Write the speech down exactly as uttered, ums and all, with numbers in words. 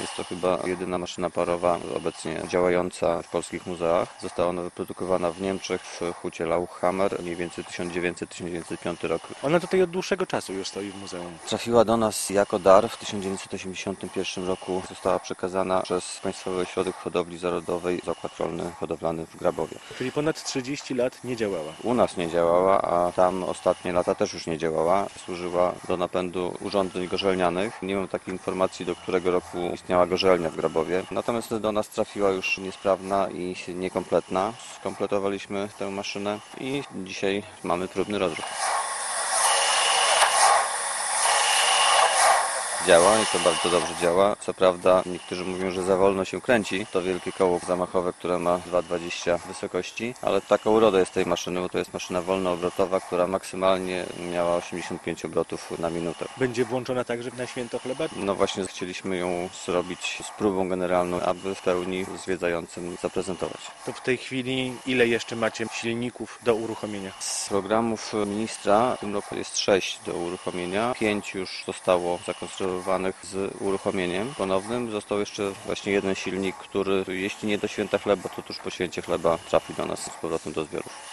Jest to chyba jedyna maszyna parowa obecnie działająca w polskich muzeach. Została ona wyprodukowana w Niemczech w hucie Lauchhammer, mniej więcej tysiąc dziewięćset do tysiąc dziewięćset piątego roku. Ona tutaj od dłuższego czasu już stoi w muzeum. Trafiła do nas jako dar w tysiąc dziewięćset osiemdziesiątym pierwszym roku. Została przekazana przez Państwowy Ośrodek Hodowli Zarodowej Zakład Rolny Hodowlany w Grabowie. Czyli ponad trzydzieści lat nie działała. U nas nie działała, a tam ostatnie lata też już nie działała. Służyła do napędu urządzeń gorzelnianych. Nie mam takiej informacji, do którego roku istniała gorzelnia w Grabowie. Natomiast do nas trafiła już niesprawna i niekompletna. Skompletowaliśmy tę maszynę i dzisiaj mamy próbny rozruch. Działa i to bardzo dobrze działa. Co prawda niektórzy mówią, że za wolno się kręci. To wielkie koło zamachowe, które ma dwa dwadzieścia wysokości, ale taka uroda jest tej maszyny, bo to jest maszyna wolnoobrotowa, która maksymalnie miała osiemdziesiąt pięć obrotów na minutę. Będzie włączona także na święto chleba? No właśnie chcieliśmy ją zrobić z próbą generalną, aby w pełni zwiedzającym zaprezentować. To w tej chwili ile jeszcze macie silników do uruchomienia? Z programów ministra w tym roku jest sześć do uruchomienia. Pięć już zostało zakonstruowanych z uruchomieniem ponownym. Został jeszcze właśnie jeden silnik, który jeśli nie do święta chleba, to tuż po święcie chleba trafi do nas z powrotem do zbiorów.